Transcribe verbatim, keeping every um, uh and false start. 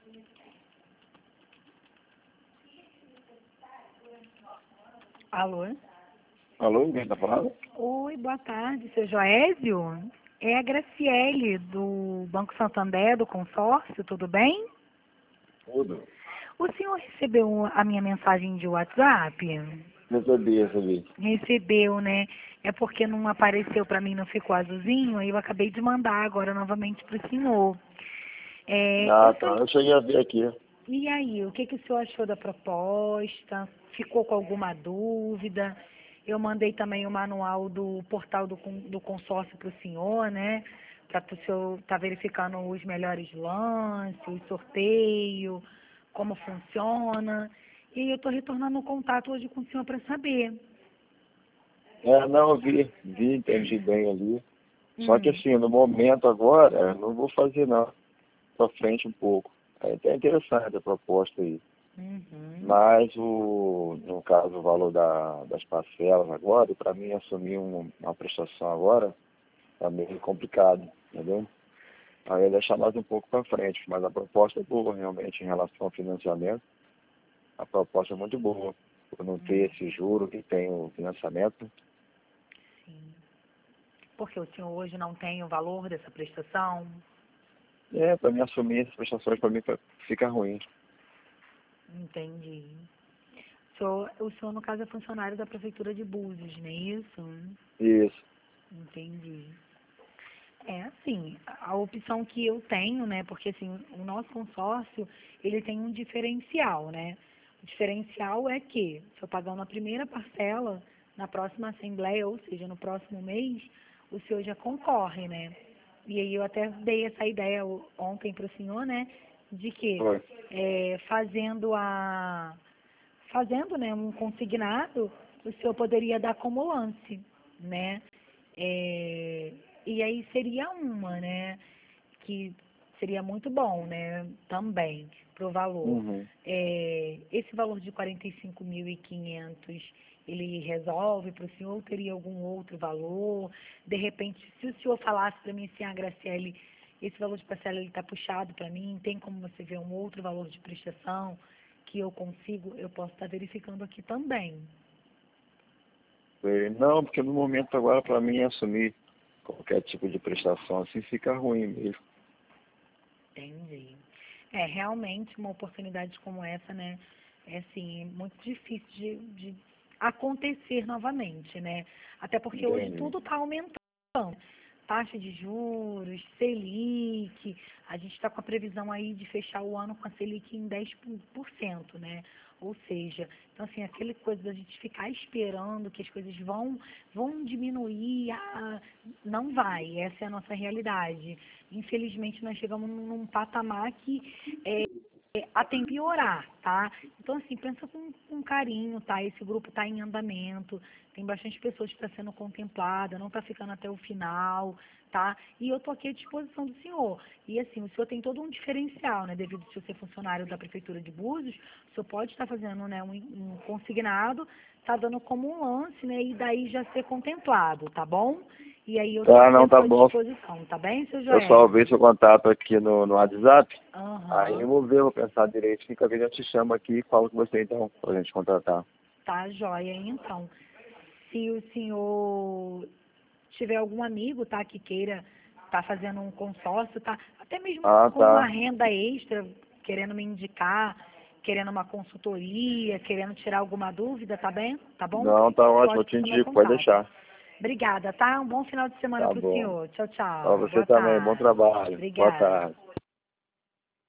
Alô? Alô, quem tá falando? Oi, boa tarde, seu Joésio? É a Graciele, do Banco Santander, do consórcio, tudo bem? Tudo. O senhor recebeu a minha mensagem de WhatsApp? Recebi, recebi. Recebeu, né? É porque não apareceu para mim, não ficou azulzinho, aí eu acabei de mandar agora novamente para o senhor. É, Ah, eu tô... tá. Eu cheguei a ver aqui. E aí, o que, que o senhor achou da proposta? Ficou com alguma dúvida? Eu mandei também o manual do portal do, con- do consórcio para o senhor, né? Para o senhor estar verificando os melhores lances, o sorteio, como funciona. E eu estou retornando o contato hoje com o senhor para saber. É, não, eu vi. Vi, entendi bem ali. Só que Hum, assim, no momento agora, eu não vou fazer não. Pra frente um pouco. É até interessante a proposta aí. uhum, Mas o, no caso, o valor da, das parcelas agora, para mim assumir um, uma prestação agora, é meio complicado, entendeu? Aí eu ia deixar mais um pouco para frente, mas a proposta é boa realmente em relação ao financiamento. A proposta é muito boa, por não ter hum, esse juro que tem o financiamento. sim. Porque o senhor hoje não tem o valor dessa prestação? É, para mim assumir essas prestações, para mim fica ruim. Entendi. O senhor, o senhor, no caso, é funcionário da Prefeitura de Búzios, não é isso? Isso. Entendi. É assim, a a opção que eu tenho, né, porque assim, o nosso consórcio, ele tem um diferencial, né? O diferencial é que, se eu pagar uma primeira parcela, na próxima assembleia, ou seja, no próximo mês, o senhor já concorre, né? E aí eu até dei essa ideia o- ontem para o senhor, né, de que Foi. é, fazendo a fazendo, né, um consignado, o senhor poderia dar como lance, né? É, e aí seria uma, né, que seria muito bom, né, também, pro valor. Uhum. É, esse valor de quarenta e cinco mil e quinhentos, ele resolve para o senhor ou teria algum outro valor? De repente, se o senhor falasse para mim assim, ah, Graciele, esse valor de parcela está puxado para mim, tem como você ver um outro valor de prestação que eu consigo, eu posso estar verificando aqui também. Foi. Não, porque no momento agora, para mim, assumir qualquer tipo de prestação assim fica ruim mesmo. Entendi. É, realmente uma oportunidade como essa, né, é assim, muito difícil de, de acontecer novamente, né? Até porque hoje Entendi. tudo está aumentando. Taxa de juros, Selic, a gente está com a previsão aí de fechar o ano com a Selic em dez por cento, né? Ou seja, então assim, aquele coisa da gente ficar esperando que as coisas vão, vão diminuir, ah, não vai, essa é a nossa realidade. Infelizmente, nós chegamos num, num patamar que é, é, a tem que piorar, tá? Então, assim, pensa com, com carinho, tá? Esse grupo está em andamento, tem bastante pessoas que estão sendo contemplada, não está ficando até o final, tá? E eu estou aqui à disposição do senhor. E, assim, o senhor tem todo um diferencial, né? Devido a senhor ser funcionário da Prefeitura de Búzios, o senhor pode estar fazendo, né, um, um consignado, tá dando como um lance, né? E daí já ser contemplado, tá bom? E aí eu estou Tá, aqui à não, tá sua bom. disposição, tá bem, seu Eu só vi Joésio? seu contato aqui no, no WhatsApp. Aí eu Aham, vou ver, vou pensar direito. Fica vendo, eu te chamo aqui e falo com você então, pra gente contratar. tá joia. Então, se o senhor tiver algum amigo, tá, que queira tá fazendo um consórcio, tá, até mesmo Ah, com uma tá. renda extra, querendo me indicar, querendo uma consultoria, querendo tirar alguma dúvida, tá bem? Tá bom? Não, tá ótimo, eu Pode te ter meu indico, pode contato. deixar. Obrigada, tá? Um bom final de semana Tá para o bom. senhor. Tchau, Pra tchau. você Boa também, bom tarde. trabalho. Boa Obrigada. tarde.